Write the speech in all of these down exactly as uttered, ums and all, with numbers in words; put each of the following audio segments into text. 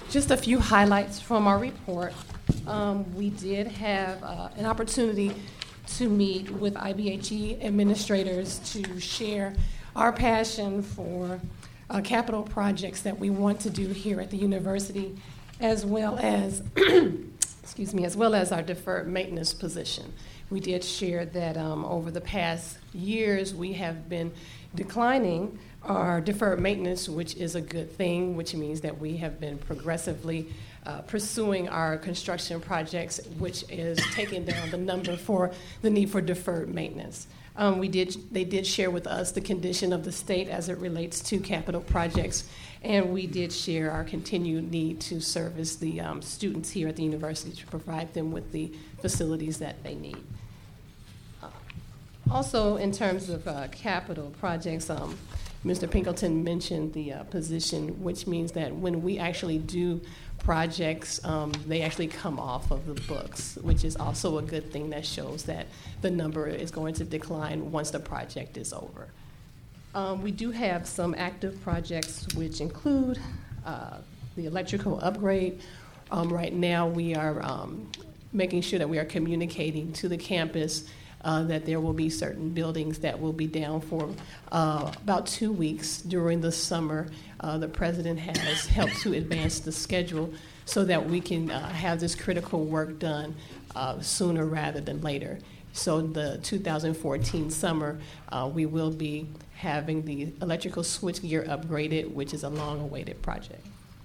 just a few highlights from our report. Um, we did have uh, an opportunity to meet with I B H E administrators to share our passion for uh, capital projects that we want to do here at the university, as well as, excuse me, as well as our deferred maintenance position. We did share that um, over the past years we have been declining our deferred maintenance, which is a good thing, which means that we have been progressively uh, pursuing our construction projects, which is taking down the number for the need for deferred maintenance. Um, we did, they did share with us the condition of the state as it relates to capital projects, and we did share our continued need to service the um, students here at the university to provide them with the facilities that they need. Uh, also, in terms of uh, capital projects, um, Mister Pinkleton mentioned the uh, position, which means that when we actually do projects, um, they actually come off of the books, which is also a good thing that shows that the number is going to decline once the project is over. Um, we do have some active projects which include uh, the electrical upgrade. Um, right now we are um, making sure that we are communicating to the campus Uh, that there will be certain buildings that will be down for uh, about two weeks during the summer. Uh, the president has helped to advance the schedule so that we can uh, have this critical work done uh, sooner rather than later. So the two thousand fourteen summer, uh, we will be having the electrical switchgear upgraded, which is a long-awaited project.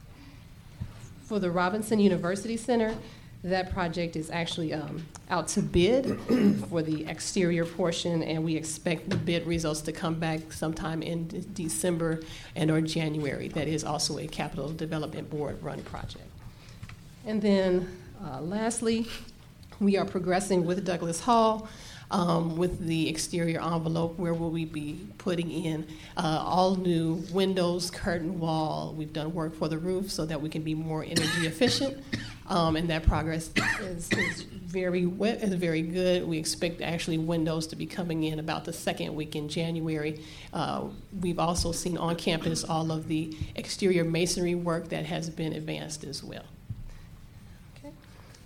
For the Robinson University Center, that project is actually um, out to bid for the exterior portion, and we expect the bid results to come back sometime in de- December and or January. That is also a Capital Development Board run project. And then uh, lastly, we are progressing with Douglas Hall um, with the exterior envelope, where will we be putting in uh, all new windows, curtain wall. We've done work for the roof so that we can be more energy efficient. Um, and that progress is, is very wet, is very good. We expect actually windows to be coming in about the second week in January. Uh, we've also seen on campus all of the exterior masonry work that has been advanced as well. Okay.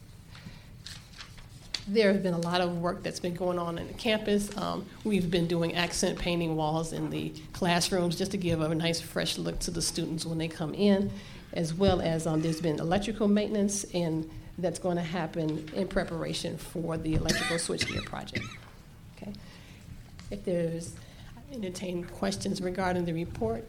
There has been a lot of work that's been going on in the campus. Um, we've been doing accent painting walls in the classrooms just to give a nice fresh look to the students when they come in, as well as um, there's been electrical maintenance, and that's going to happen in preparation for the electrical switchgear project. Okay. If there's, I entertain questions regarding the report.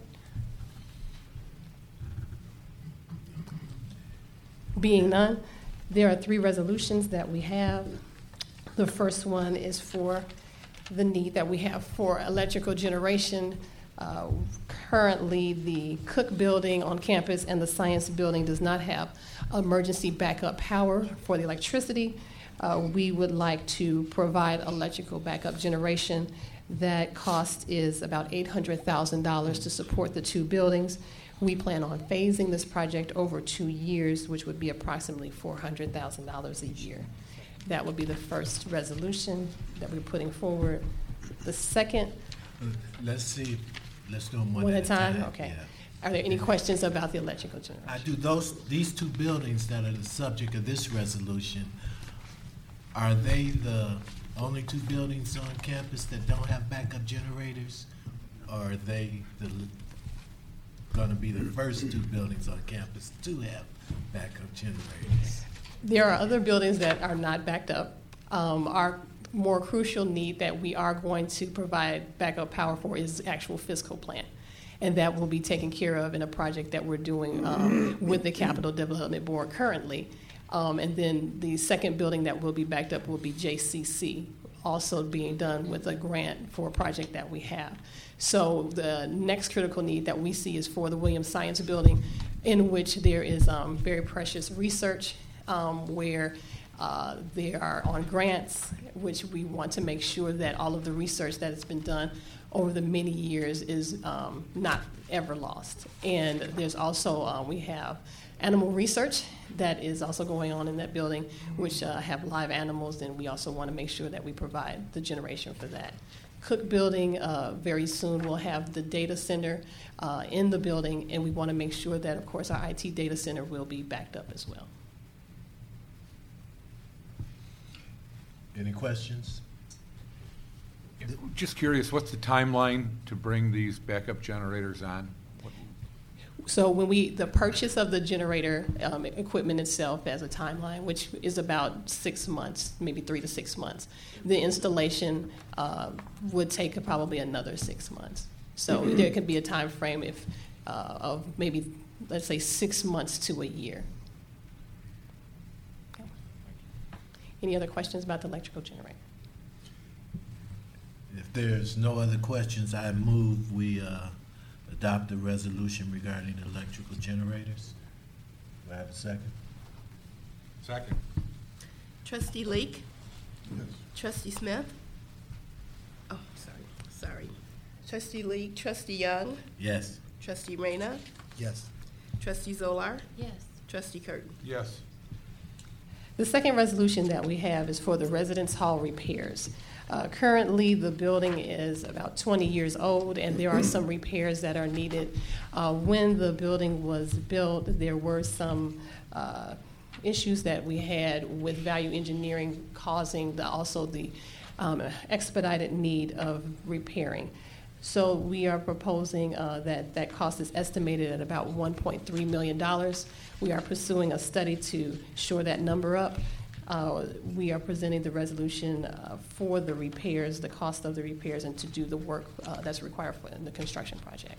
Being none, there are three resolutions that we have. The first one is for the need that we have for electrical generation. Uh, currently, the Cook building on campus and the Science building does not have emergency backup power for the electricity. Uh, we would like to provide electrical backup generation. That cost is about eight hundred thousand dollars to support the two buildings. We plan on phasing this project over two years, which would be approximately four hundred thousand dollars a year. That would be the first resolution that we're putting forward. The second... Let's see. Let's do them one, one at a time. time. Okay. Yeah. Are there any questions about the electrical generation? I do. Those these two buildings that are the subject of this resolution, are they the only two buildings on campus that don't have backup generators, or are they the going to be the first two buildings on campus to have backup generators? There are other buildings that are not backed up. Um, our more crucial need that we are going to provide backup power for is the actual fiscal plant. And that will be taken care of in a project that we're doing um, with the Capital Development Board currently. Um, and then the second building that will be backed up will be J C C, also being done with a grant for a project that we have. So the next critical need that we see is for the Williams Science building, in which there is um, very precious research um, where Uh, they are on grants, which we want to make sure that all of the research that has been done over the many years is um, not ever lost. And there's also, uh, we have animal research that is also going on in that building, which uh, have live animals, and we also want to make sure that we provide the generation for that. Cook building, uh, very soon we'll have the data center uh, in the building, and we want to make sure that, of course, our I T data center will be backed up as well. Any questions? Just curious, what's the timeline to bring these backup generators on? So when we, the purchase of the generator um, equipment itself has a timeline, which is about six months, maybe three to six months. The installation uh, would take probably another six months. So mm-hmm. there could be a time frame if, uh, of maybe, let's say, six months to a year. Okay. Any other questions about the electrical generator? If there's no other questions, I move we uh, adopt a resolution regarding electrical generators. Do I have a second? Second. Trustee Lake? Yes. Trustee Smith? Oh, sorry, sorry. Trustee Lake, Trustee Young? Yes. Trustee Reyna? Yes. Trustee Zolar? Yes. Trustee Curtin? Yes. The second resolution that we have is for the residence hall repairs. Uh, currently, the building is about twenty years old, and there are some repairs that are needed. Uh, when the building was built, there were some uh, issues that we had with value engineering causing the, also the um, expedited need of repairing. So we are proposing uh, that that cost is estimated at about one point three million dollars. We are pursuing a study to shore that number up. Uh, we are presenting the resolution uh, for the repairs, the cost of the repairs, and to do the work uh, that's required for the construction project.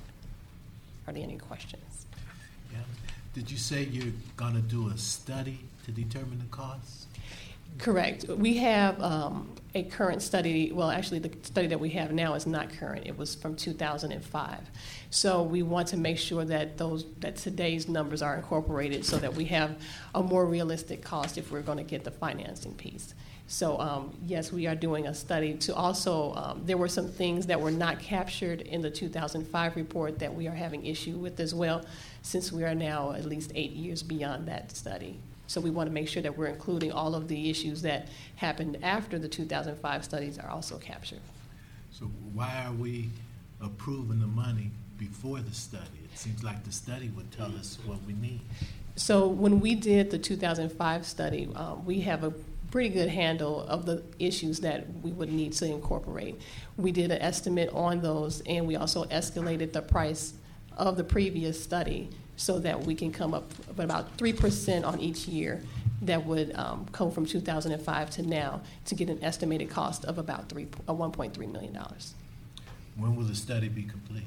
Are there any questions? Yeah. Did you say you're going to do a study to determine the cost? Correct. We have um, a current study. Well, actually, the study that we have now is not current. It was from two thousand five. So we want to make sure that those that today's numbers are incorporated so that we have a more realistic cost if we're going to get the financing piece. So um, yes, we are doing a study to also. Um, there were some things that were not captured in the two thousand five report that we are having issue with as well, since we are now at least eight years beyond that study. So we want to make sure that we're including all of the issues that happened after the two thousand five studies are also captured. So why are we approving the money before the study? It seems like the study would tell us what we need. So when we did the two thousand five study, um, we have a pretty good handle of the issues that we would need to incorporate. We did an estimate on those, and we also escalated the price of the previous study so that we can come up with about three percent on each year that would um, come from two thousand five to now to get an estimated cost of about three, uh, one point three million dollars. When will the study be complete?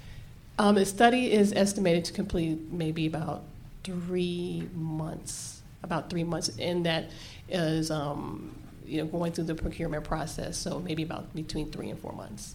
Um, the study is estimated to complete maybe about three months, about three months, and that is um, you know, going through the procurement process, so maybe about between three and four months.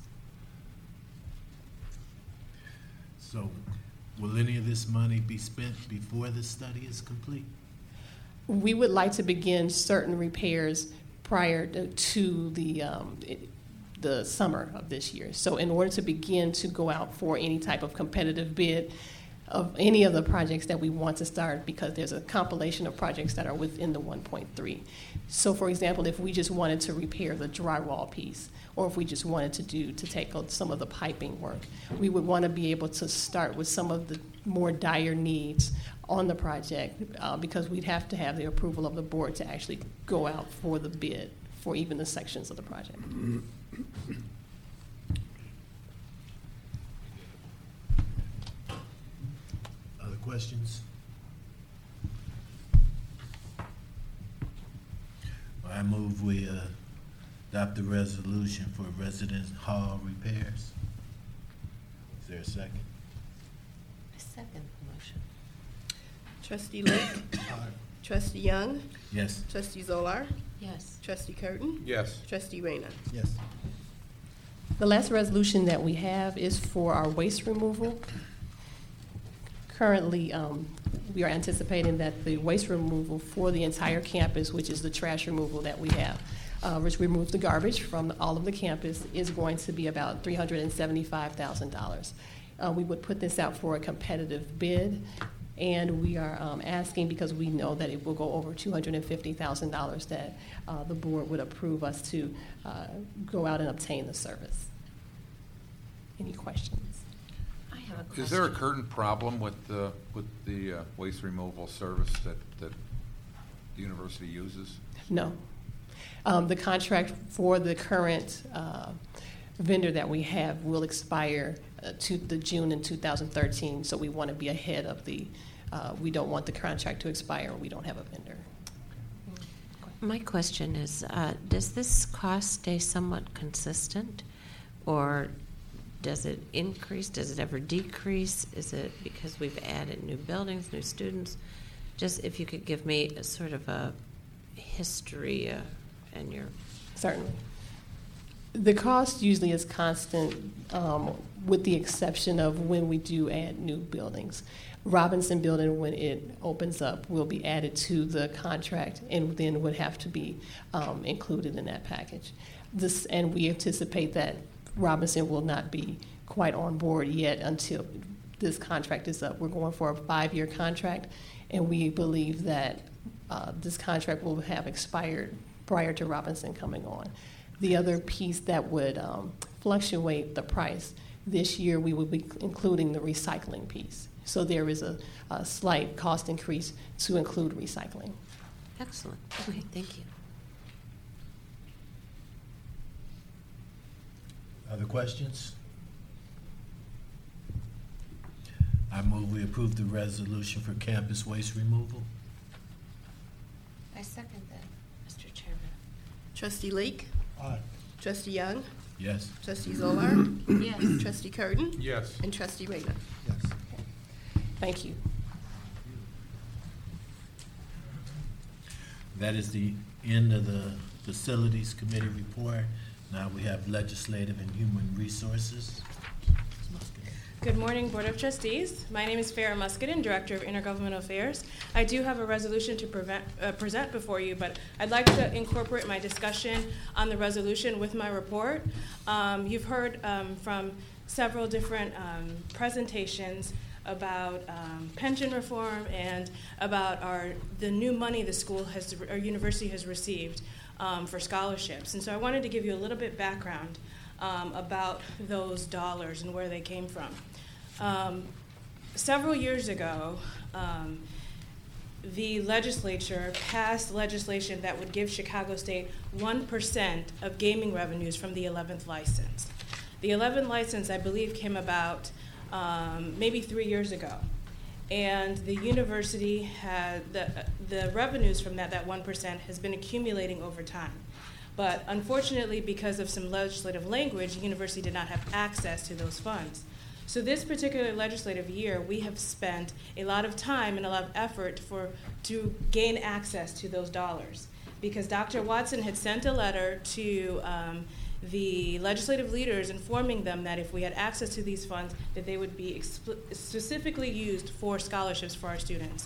So will any of this money be spent before the study is complete? We would like to begin certain repairs prior to, to the um, it, the summer of this year. So in order to begin to go out for any type of competitive bid of any of the projects that we want to start, because there's a compilation of projects that are within the one point three. So for example, if we just wanted to repair the drywall piece, or if we just wanted to do to take some of the piping work, we would want to be able to start with some of the more dire needs on the project uh, because we'd have to have the approval of the board to actually go out for the bid for even the sections of the project. Other questions? Well, I move we uh, adopt the resolution for residence hall repairs. Is there a second? I second the motion. Trustee Lake? Trustee Young? Yes. Trustee Zolar? Yes. Trustee Curtin? Yes. Trustee Reyna? Yes. The last resolution that we have is for our waste removal. Currently, um, we are anticipating that the waste removal for the entire campus, which is the trash removal that we have, uh, which removes the garbage from all of the campus, is going to be about three hundred seventy-five thousand dollars. Uh, we would put this out for a competitive bid. And we are um, asking, because we know that it will go over two hundred fifty thousand dollars, that uh, the board would approve us to uh, go out and obtain the service. Any questions? I have a question. Is there a current problem with the, with the uh, waste removal service that, that the university uses? No. Um, the contract for the current uh, vendor that we have will expire uh, to the June in two thousand thirteen, so we want to be ahead of the, uh, we don't want the contract to expire when we don't have a vendor. My question is, uh, does this cost stay somewhat consistent, or does it increase? Does it ever decrease? Is it because we've added new buildings, new students? Just if you could give me a sort of a history uh, and your... Certainly. The cost usually is constant, um, with the exception of when we do add new buildings. Robinson Building, when it opens up, will be added to the contract and then would have to be um, included in that package. This, and we anticipate that Robinson will not be quite on board yet until this contract is up. We're going for a five-year contract, and we believe that uh, this contract will have expired prior to Robinson coming on. The other piece that would um, fluctuate the price, this year we will be including the recycling piece. So there is a, a slight cost increase to include recycling. Excellent. Okay, thank you. Other questions? I move we approve the resolution for campus waste removal. I second that, Mister Chairman. Trustee Leak, Aye. Trustee Young, Yes. Trustee Zolar, Yes. Trustee Curtin, Yes. and Trustee Rayner. Yes. Thank you. That is the end of the Facilities Committee report. Now we have Legislative and Human Resources. Good morning, Board of Trustees. My name is Farrah Muscadin, Director of Intergovernmental Affairs. I do have a resolution to prevent, uh, present before you, but I'd like to incorporate my discussion on the resolution with my report. Um, you've heard um, from several different um, presentations about um, pension reform and about our the new money the school has, our university has received um, for scholarships. And so I wanted to give you a little bit background um, about those dollars and where they came from. Um, several years ago, um, the legislature passed legislation that would give Chicago State one percent of gaming revenues from the eleventh license. The eleventh license, I believe, came about um, maybe three years ago. And the university had, the, the revenues from that, that one percent has been accumulating over time. But unfortunately, because of some legislative language, the university did not have access to those funds. So this particular legislative year, we have spent a lot of time and a lot of effort for to gain access to those dollars. Because Doctor Watson had sent a letter to um, the legislative leaders informing them that if we had access to these funds, that they would be expl- specifically used for scholarships for our students.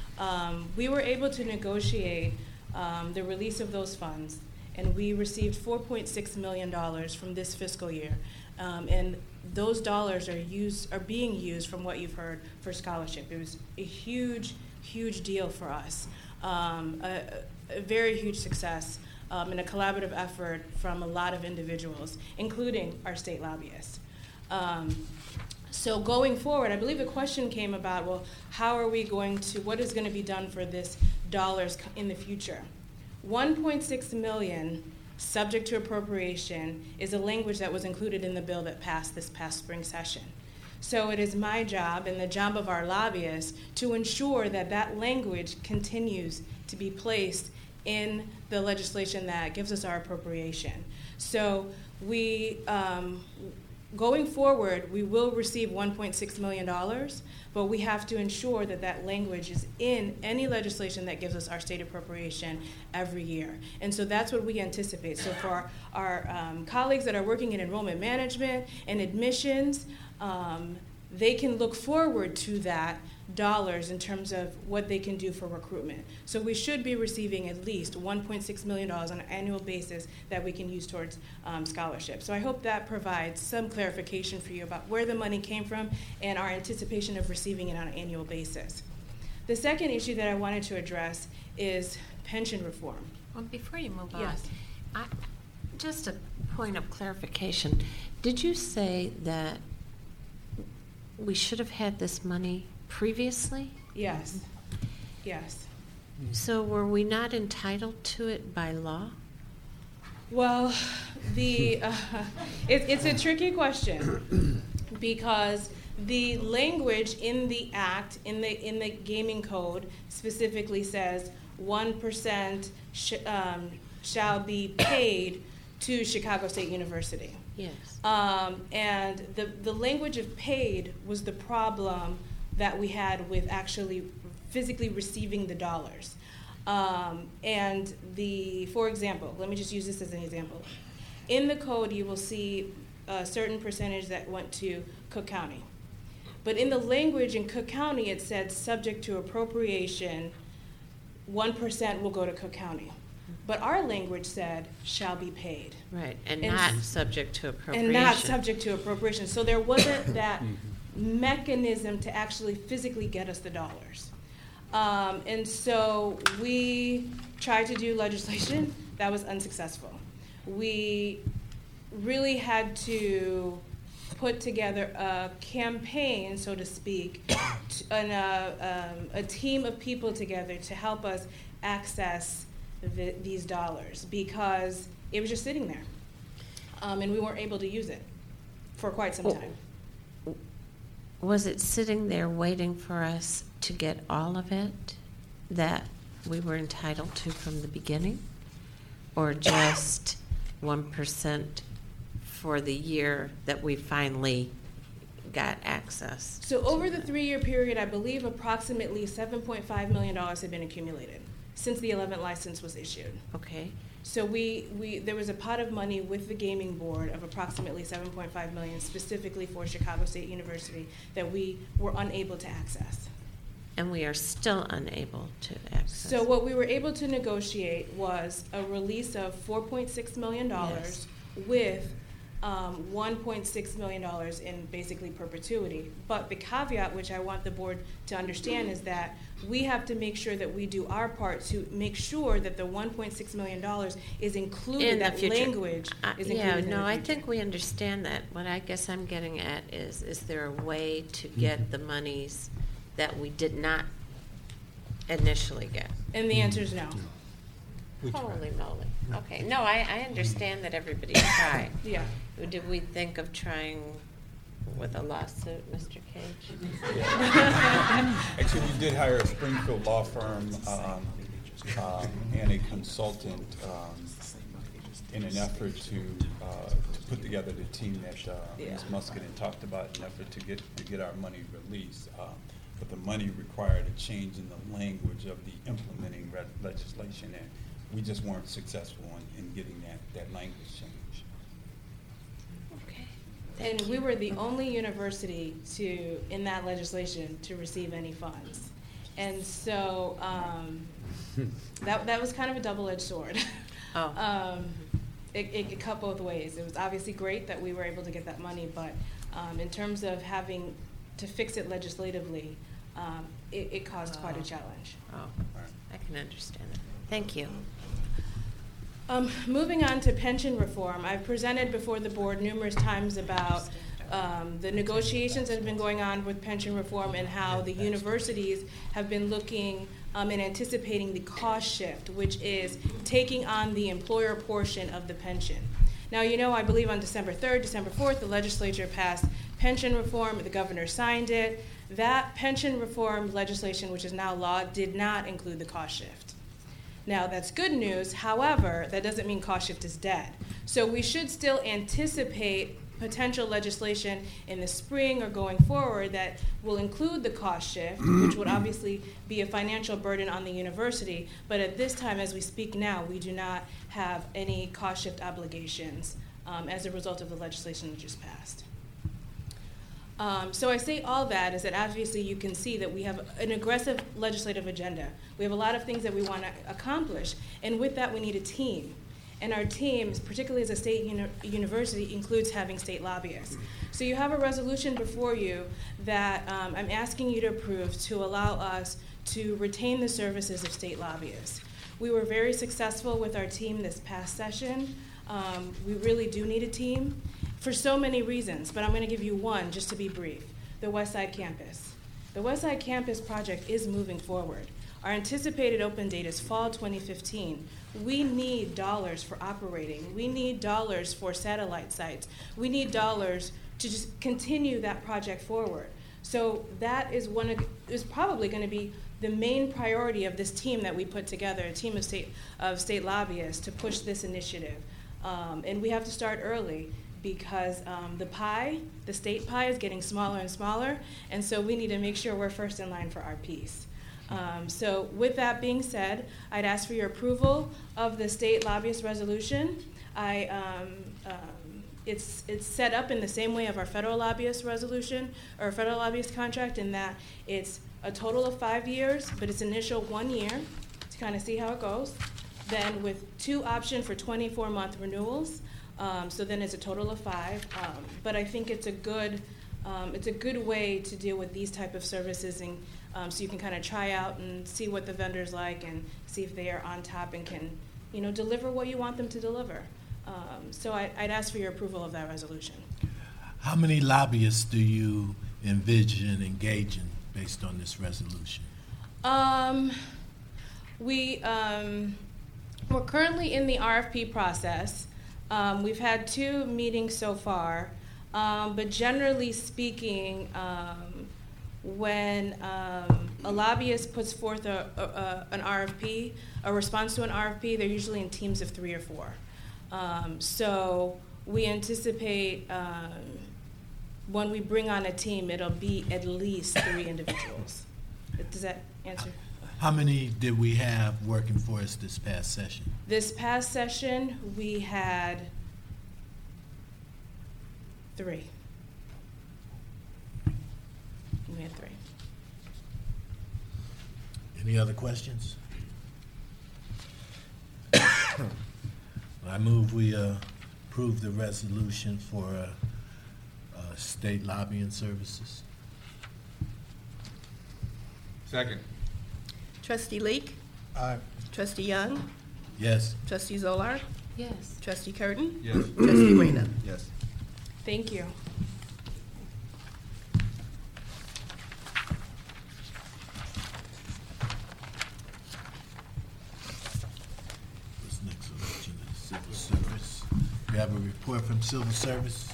Um, we were able to negotiate um, the release of those funds, and we received four point six million dollars from this fiscal year. Um, and those dollars are used, are being used, from what you've heard, for scholarship. It was a huge, huge deal for us, um, a, a very huge success, um, and a collaborative effort from a lot of individuals, including our state lobbyists. Um, so going forward, I believe the question came about, well, how are we going to, what is going to be done for this dollars in the future? one point six million dollars subject to appropriation is a language that was included in the bill that passed this past spring session. So it is my job and the job of our lobbyists to ensure that that language continues to be placed in the legislation that gives us our appropriation. So we, um, going forward, we will receive one point six million dollars, but we have to ensure that that language is in any legislation that gives us our state appropriation every year. And so that's what we anticipate. So for our um, colleagues that are working in enrollment management and admissions, um, they can look forward to that dollars in terms of what they can do for recruitment. So we should be receiving at least one point six million dollars on an annual basis that we can use towards um, scholarships. So I hope that provides some clarification for you about where the money came from and our anticipation of receiving it on an annual basis. The second issue that I wanted to address is pension reform. Well, before you move on, Yes. I, just a point of clarification. Did you say that we should have had this money previously? Yes, yes. So were we not entitled to it by law? Well, the uh, it, it's a tricky question because the language in the act, in the in the gaming code, specifically says one percent sh- um, shall be paid to Chicago State University. Yes. Um, and the the language of paid was the problem that we had with actually physically receiving the dollars. Um, and the, for example, let me just use this as an example. In the code, you will see a certain percentage that went to Cook County. But in the language in Cook County, it said subject to appropriation, one percent will go to Cook County. But our language said shall be paid. Right, and, And not s- subject to appropriation. And not subject to appropriation. So there wasn't that mechanism to actually physically get us the dollars. Um, and so we tried to do legislation that was unsuccessful. We really had to put together a campaign, so to speak, t- and a, um, a team of people together to help us access the, these dollars because it was just sitting there. Um, and we weren't able to use it for quite some Well, time. Was it sitting there waiting for us to get all of it that we were entitled to from the beginning? Or just one percent for the year that we finally got access? So to over the it? three-year period, I believe approximately seven point five million dollars had been accumulated since the eleventh license was issued. Okay. So we, we there was a pot of money with the gaming board of approximately seven point five million dollars specifically for Chicago State University that we were unable to access. And we are still unable to access. So what we were able to negotiate was a release of four point six million dollars with um, one point six million dollars in basically perpetuity. But the caveat, which I want the board to understand, is that we have to make sure that we do our part to make sure that the one point six million dollars is included, in the that future. language Uh, is yeah, included in no, the I future. think we understand that. What I guess I'm getting at is, is there a way to get the monies that we did not initially get? And the answer is no. Holy moly. Okay, no, I, I understand that everybody tried. Yeah. Did we think of trying with a lawsuit, Mister Cage? Actually, we did hire a Springfield law firm um, um, and a consultant um, in an effort to, uh, to put together the team that uh, Miz Yeah. Muscadin talked about in an effort to get to get our money released. Um, but the money required a change in the language of the implementing re- legislation, and we just weren't successful in, in getting that, that language change. Okay. And Thank we you. were the only university to, in that legislation, to receive any funds. And so um, that, that was kind of a double-edged sword. Oh. Um, it, it, it cut both ways. It was obviously great that we were able to get that money, but um, in terms of having to fix it legislatively, um, it, it caused quite a challenge. Oh, I can understand it. Thank you. Um, moving on to pension reform, I've presented before the board numerous times about um, the negotiations that have been going on with pension reform and how the universities have been looking um, and anticipating the cost shift, which is taking on the employer portion of the pension. Now, you know, I believe on December third, December fourth, the legislature passed pension reform. The governor signed it. That pension reform legislation, which is now law, did not include the cost shift. Now, that's good news. However, that doesn't mean cost shift is dead. So we should still anticipate potential legislation in the spring or going forward that will include the cost shift, which would obviously be a financial burden on the university. But at this time, as we speak now, we do not have any cost shift obligations um, as a result of the legislation that just passed. Um, so I say all that is that obviously you can see that we have an aggressive legislative agenda. We have a lot of things that we want to accomplish, and with that we need a team. And our teams, particularly as a state uni- university, includes having state lobbyists. So you have a resolution before you that um, I'm asking you to approve to allow us to retain the services of state lobbyists. We were very successful with our team this past session. Um, we really do need a team for so many reasons, but I'm going to give you one just to be brief. The West Side Campus. The West Side Campus project is moving forward. Our anticipated open date is fall twenty fifteen. We need dollars for operating. We need dollars for satellite sites. We need dollars to just continue that project forward. So that is one of, is probably going to be the main priority of this team that we put together, a team of state of state lobbyists to push this initiative. Um, and we have to start early because um, the pie, the state pie, is getting smaller and smaller, and so we need to make sure we're first in line for our piece. Um, so with that being said, I'd ask for your approval of the state lobbyist resolution. I, um, um, it's, it's set up in the same way of our federal lobbyist resolution, or federal lobbyist contract, in that it's a total of five years, but it's initial one year to kind of see how it goes. Then with two option for twenty-four month renewals, um, so then it's a total of five. Um, but I think it's a good, um, it's a good way to deal with these type of services, and um, so you can kind of try out and see what the vendor's like and see if they are on top and can, you know, deliver what you want them to deliver. Um, so I, I'd ask for your approval of that resolution. How many lobbyists do you envision engaging based on this resolution? Um, we, um, we're currently in the R F P process. Um, we've had two meetings so far, um, but generally speaking, um, when um, a lobbyist puts forth a, a, a, an R F P, a response to an R F P, they're usually in teams of three or four. Um, so we anticipate um, when we bring on a team, it'll be at least three individuals. Does that answer? How many did we have working for us this past session? This past session, we had three. We had three. Any other questions? I move we uh, approve the resolution for uh, uh, state lobbying services. Second. Trustee Leak? Aye. Trustee Young? Yes. Trustee Zolar? Yes. Trustee Curtin? Yes. Trustee Reyna? Yes. Thank you. This next election is civil service. We have a report from civil service.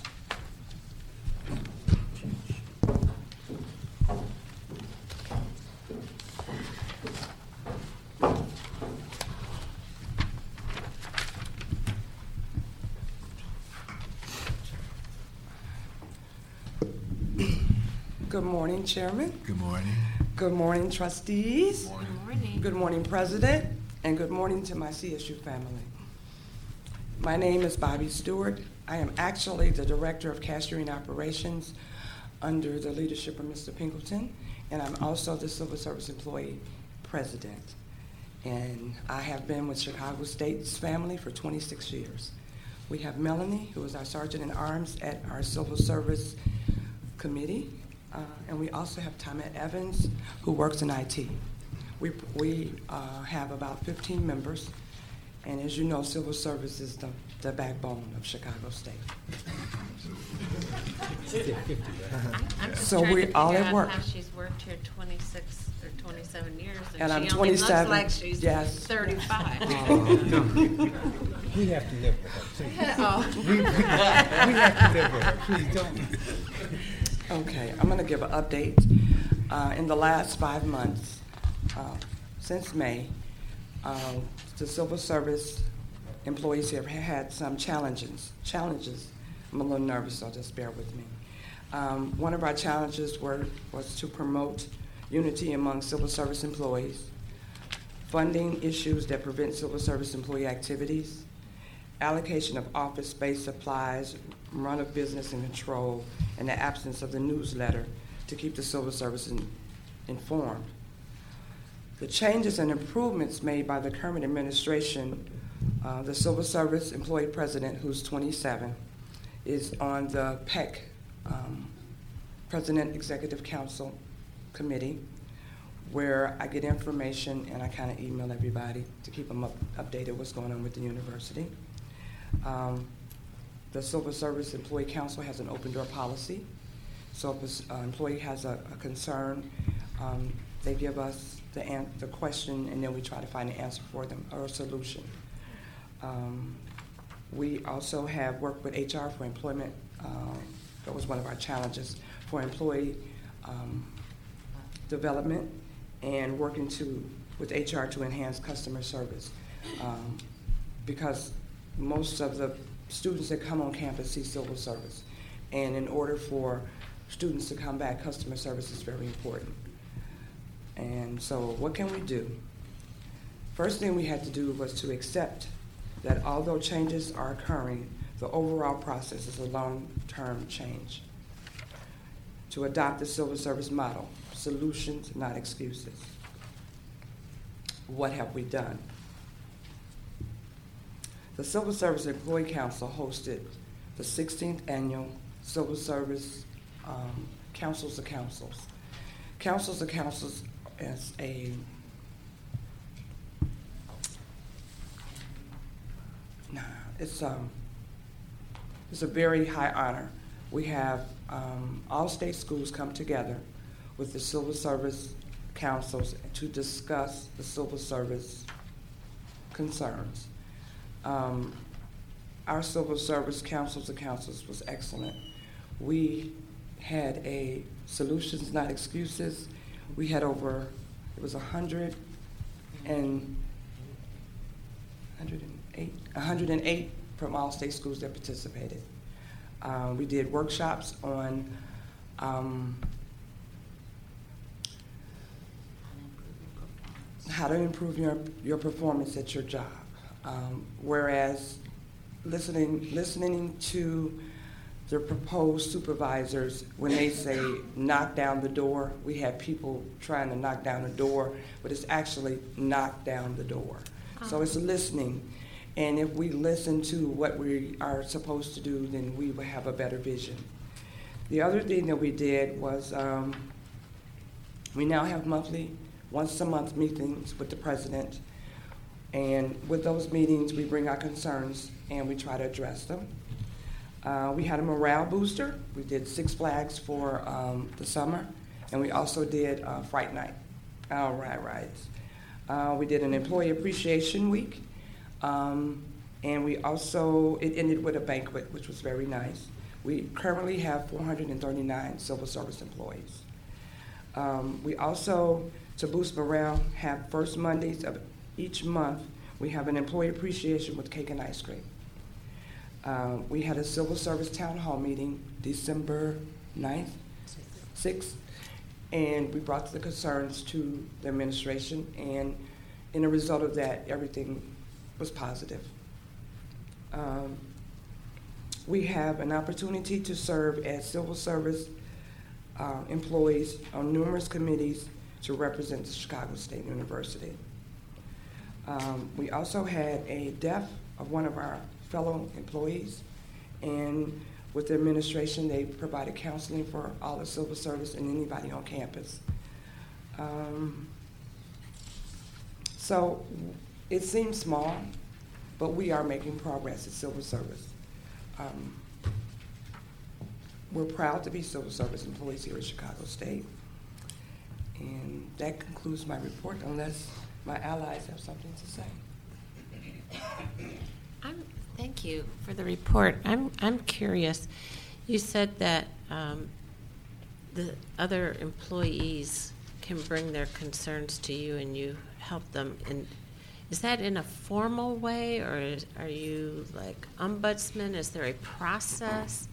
Good morning, Chairman. Good morning. Good morning, trustees. Morning. Good morning. Good morning, President. And good morning to my C S U family. My name is Bobby Stewart. I am actually the Director of Cashiering Operations under the leadership of Mister Pinkleton, and I'm also the Civil Service Employee President. And I have been with Chicago State's family for twenty-six years. We have Melanie, who is our Sergeant in Arms at our Civil Service Committee, uh, and we also have Tomette Evans, who works in I T. We, we uh, have about fifteen members, and as you know, civil service is the, the backbone of Chicago State. I'm just So trying we to all figure at out work. how she's worked here twenty-six or twenty-seven years, and, And I'm she only looks twenty-seven, like she's yes. thirty-five. We have to live with her, please. Oh. We, we, we have to live with her, please don't. Okay, I'm going to give an update. Uh, in the last five months, uh, since May, uh, the civil service employees here have had some challenges. Challenges. I'm a little nervous, so just bear with me. Um, one of our challenges were, was to promote unity among civil service employees, funding issues that prevent civil service employee activities, allocation of office space supplies, run of business and control, and the absence of the newsletter to keep the civil service in, informed. The changes and improvements made by the current administration, uh, the civil service employee president, who's twenty-seven, is on the P E C, um, President Executive Council Committee. where I get information and I kind of email everybody to keep them up, updated what's going on with the university. Um, the Civil Service Employee Council has an open door policy. So if an uh, employee has a, a concern, um, they give us the, an the question, and then we try to find an answer for them or a solution. Um, we also have worked with H R for employment. Uh, that was one of our challenges for employee um, development and working to with H R to enhance customer service. Um, because most of the students that come on campus see civil service. And in order for students to come back, customer service is very important. And so what can we do? First thing we had to do was to accept that although changes are occurring, the overall process is a long-term change. To adopt the civil service model, solutions, not excuses. What have we done? The Civil Service Employee Council hosted the sixteenth Annual Civil Service um, Councils of Councils. Councils of Councils is a nah, it's um it's a very high honor. We have um, all state schools come together with the Civil Service Councils to discuss the civil service concerns. Um, our Civil Service Councils of Councils was excellent. We had a solutions, not excuses. We had over, it was a hundred and, one hundred eight, one hundred eight from all state schools that participated. Uh, we did workshops on um, how to improve your, your performance at your job. Um, whereas listening, listening to the proposed supervisors, when they say knock down the door, we have people trying to knock down the door, but it's actually knock down the door. Oh. So it's listening. And if we listen to what we are supposed to do, then we will have a better vision. The other thing that we did was um, we now have monthly, once a month meetings with the president. And with those meetings, we bring our concerns and we try to address them. Uh, we had a morale booster. We did Six Flags for um, the summer, and we also did uh, Fright Night, our ride rides. Uh, we did an Employee Appreciation Week, um, and we also, it ended with a banquet, which was very nice. We currently have four hundred thirty-nine civil service employees. Um, we also, to boost morale, have first Mondays of each month, we have an employee appreciation with cake and ice cream. Uh, we had a civil service town hall meeting December ninth, sixth, and we brought the concerns to the administration, and in a result of that, everything was positive. Um, we have an opportunity to serve as civil service uh, employees on numerous committees to represent the Chicago State University. Um, we also had a death of one of our fellow employees, and with the administration, they provided counseling for all the civil service and anybody on campus. Um, so it seems small, but we are making progress at civil service. Um, we're proud to be civil service employees here at Chicago State. And that concludes my report, unless my allies have something to say. I'm, thank you for the report. I'm, I'm curious. You said that um, the other employees can bring their concerns to you and you help them. And is that in a formal way, or is, are you like ombudsman? Is there a process?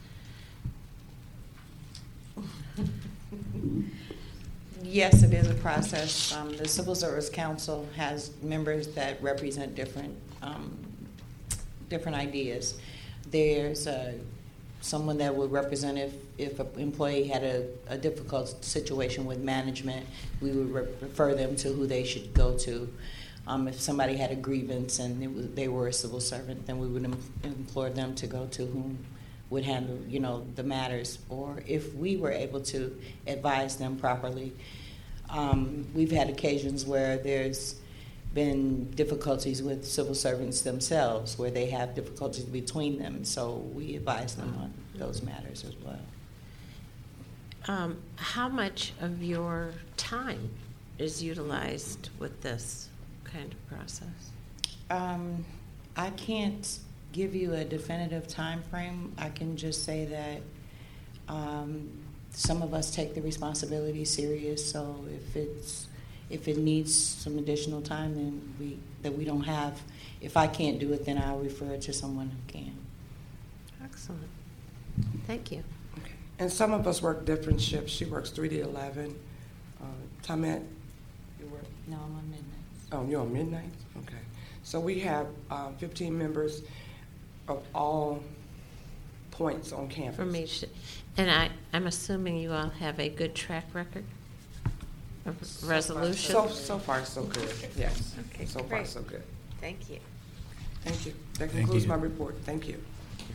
Yes, it is a process. Um, the Civil Service Council has members that represent different um, different ideas. There's uh, someone that would represent if, if an employee had a, a difficult situation with management, we would re- refer them to who they should go to. Um, if somebody had a grievance and it was, they were a civil servant, then we would em- implore them to go to whom would handle, you know, the matters. Or if we were able to advise them properly, Um, we've had occasions where there's been difficulties with civil servants themselves, where they have difficulties between them. So we advise them on those matters as well. Um, how much of your time is utilized with this kind of process? Um, I can't give you a definitive time frame. I can just say that um, some of us take the responsibility serious. So if it's if it needs some additional time, then we that we don't have. If I can't do it, then I'll refer it to someone who can. Excellent. Thank you. Okay. And some of us work different shifts. She works three to eleven. Uh, Tamette, you work? No, I'm on midnight. Oh, you're on midnight? Okay. So we have uh, fifteen members of all points on campus. For me, and I, I'm assuming you all have a good track record of resolution? So, so far, so good, yes. Okay, So far, great. so good. Thank you. Thank you. That Thank concludes you. my report. Thank you.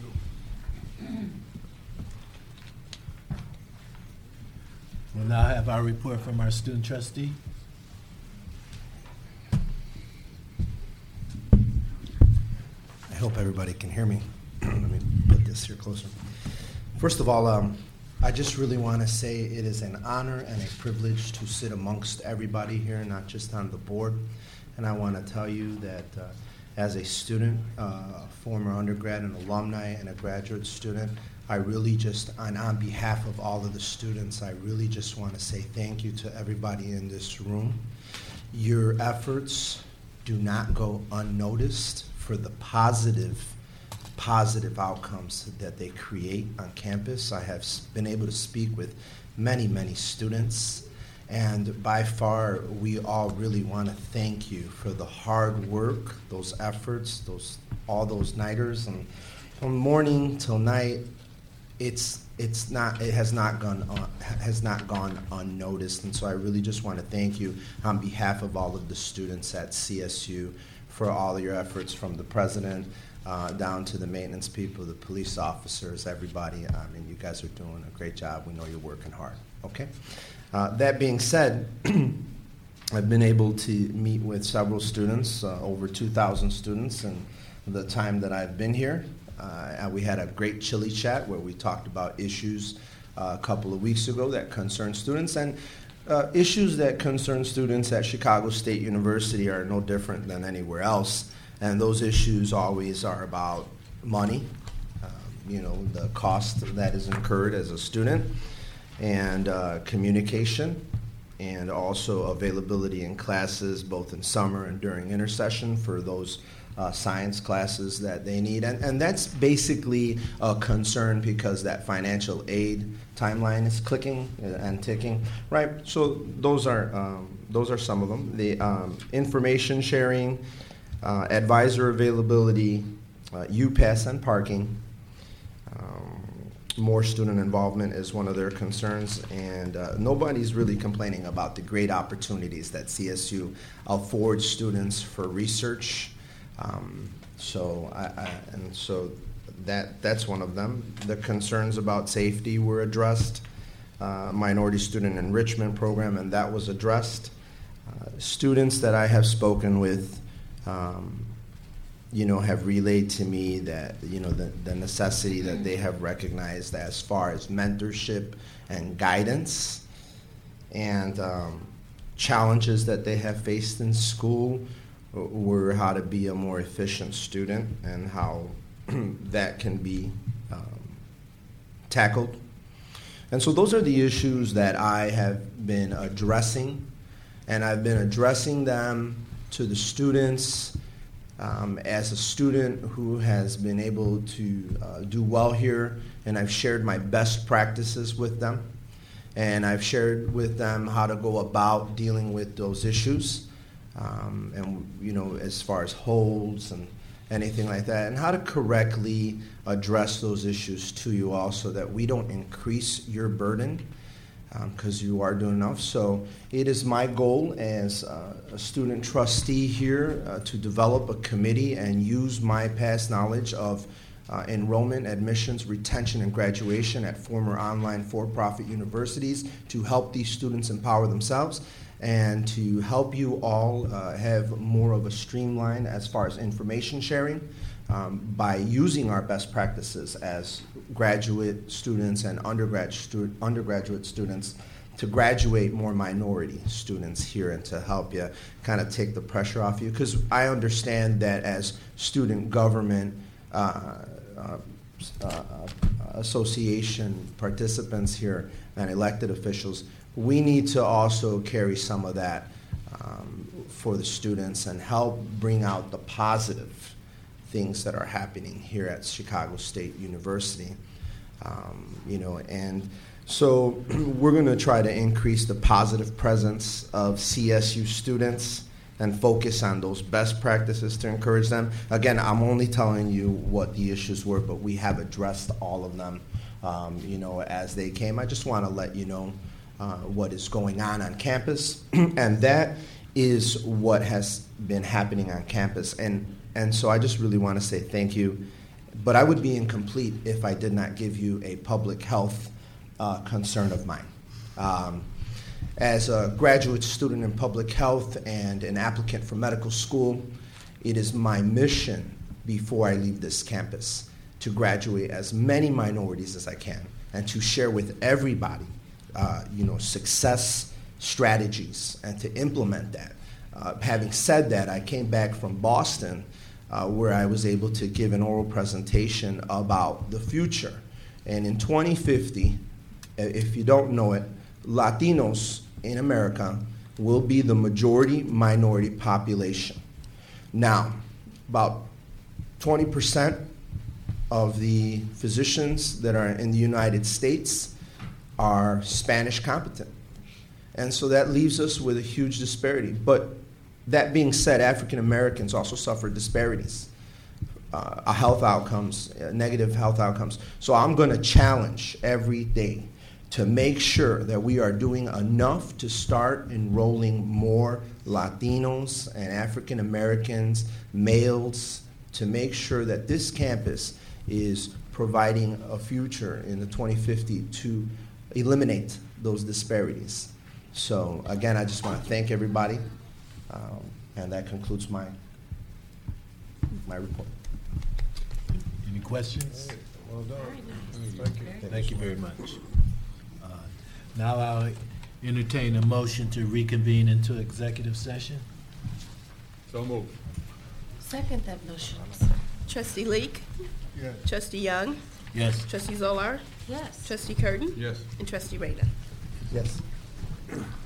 We'll now have our report from our student trustee. I hope everybody can hear me. Let me put this here closer. First of all, um, I just really want to say it is an honor and a privilege to sit amongst everybody here, not just on the board. And I want to tell you that uh, as a student, uh, a former undergrad, an alumni, and a graduate student, I really just, and on behalf of all of the students, I really just want to say thank you to everybody in this room. Your efforts do not go unnoticed for the positive, positive outcomes that they create on campus. I have s- been able to speak with many, many students, and by far, we all really want to thank you for the hard work, those efforts, those all those nighters, and from morning till night. It's it's not it has not gone on, has not gone unnoticed, and so I really just want to thank you on behalf of all of the students at C S U for all of your efforts, from the president uh, down to the maintenance people, the police officers, everybody. I mean, you guys are doing a great job. We know you're working hard. Okay. Uh, that being said, I've been able to meet with several students, uh, over two thousand students, in the time that I've been here. Uh, and we had a great chili chat where we talked about issues uh, a couple of weeks ago that concern students, and uh, issues that concern students at Chicago State University are no different than anywhere else. And those issues always are about money, um, you know, the cost that is incurred as a student, and uh, communication, and also availability in classes both in summer and during intersession for those Uh, science classes that they need. And, and that's basically a concern because that financial aid timeline is clicking and ticking, right? So those are, um, those are some of them. The um, information sharing, uh, advisor availability, uh, U-Pass and parking. Um, more student involvement is one of their concerns, and uh, nobody's really complaining about the great opportunities that C S U affords students for research. Um, so I, I, and so that that's one of them. The concerns about safety were addressed. Uh, minority student enrichment program, and that was addressed. Uh, students that I have spoken with, um, you know, have relayed to me that you know the, the necessity that they have recognized as far as mentorship and guidance, and um, challenges that they have faced in school were how to be a more efficient student and how that can be um, tackled. And so those are the issues that I have been addressing, and I've been addressing them to the students um, as a student who has been able to uh, do well here, and I've shared my best practices with them, and I've shared with them how to go about dealing with those issues. Um, and, you know, as far as holds and anything like that, and how to correctly address those issues to you all so that we don't increase your burden, because um, you are doing enough. So it is my goal as uh, a student trustee here uh, to develop a committee and use my past knowledge of uh, enrollment, admissions, retention, and graduation at former online for-profit universities to help these students empower themselves. and to help you all uh, have more of a streamline as far as information sharing um, by using our best practices as graduate students and undergrad stu- undergraduate students to graduate more minority students here and to help you kind of take the pressure off you. Because I understand that as student government uh, uh, uh, association participants here and elected officials, we need to also carry some of that um, for the students and help bring out the positive things that are happening here at Chicago State University. Um, you know, and so we're going to try to increase the positive presence of C S U students and focus on those best practices to encourage them. Again, I'm only telling you what the issues were, but we have addressed all of them, um, you know, as they came. I just want to let you know uh, what is going on on campus, and that is what has been happening on campus. And, and so I just really want to say thank you. But I would be incomplete if I did not give you a public health uh, concern of mine. Um, as a graduate student in public health and an applicant for medical school, it is my mission before I leave this campus to graduate as many minorities as I can and to share with everybody, uh, you know, success strategies and to implement that. Uh, having said that, I came back from Boston Uh, where I was able to give an oral presentation about the future. And in twenty fifty, if you don't know it, Latinos in America will be the majority minority population. Now, about twenty percent of the physicians that are in the United States are Spanish competent. And so that leaves us with a huge disparity. But that being said, African Americans also suffer disparities, uh, health outcomes, uh, negative health outcomes. So I'm going to challenge every day to make sure that we are doing enough to start enrolling more Latinos and African Americans, males, to make sure that this campus is providing a future in the twenty fifty to eliminate those disparities. So again, I just want to thank everybody. Um, and that concludes my my report. Any questions? Well done. Thank you. Thank you very much. Uh, now I'll entertain a motion to reconvene into executive session. So moved. Second that motion. Trustee Leak? Yes. Trustee Young? Yes. Trustee Zolar? Yes. Trustee Curtin? Yes. And Trustee Rada? Yes.